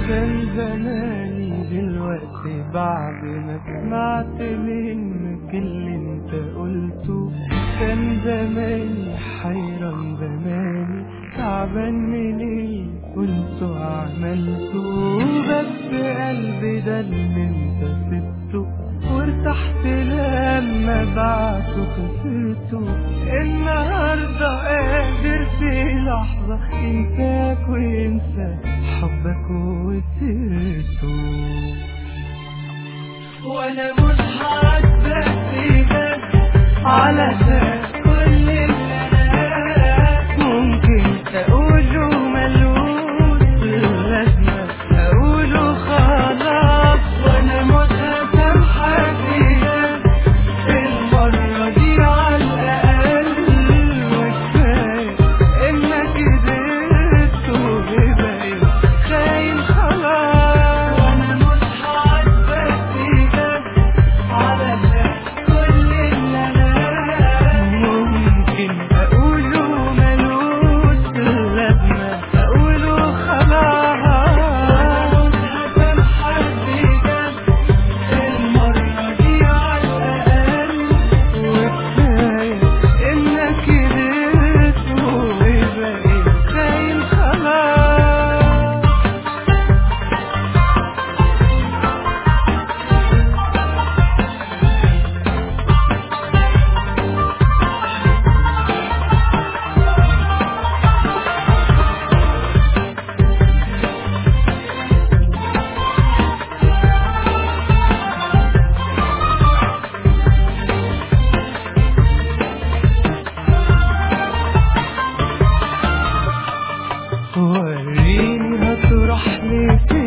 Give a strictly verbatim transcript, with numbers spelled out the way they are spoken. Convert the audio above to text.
كان زماني دلوقتي بعد ما سمعت منك اللي انت قلته. كان زماني حيران، زماني تعبان من اللي قلته عملته. بس قلبي ده اللي انت سبته، وارتحت لما بعته خسرته. النهارده قادر في لحظة انساك وانسى حبك وسيرته. وانا مش هعاتبك بجد علشان كل اللي انا ممكن اقوله ملوش لازمة اقوله خلاص. وانا مش هسامحك بجد المرة دي على الاقل، وكفاية انك قدرت وبقيت خاين خلاص. وانا مش هعاتبك بجد علشان كل اللي انا ممكن اقوله ملوش لازمة اقوله خلاص. وانا مش هسامحك بجد المرة دي على الاقل، وكفاية انك قدرت وبقيت خاين خلاص. وريني هتروح لي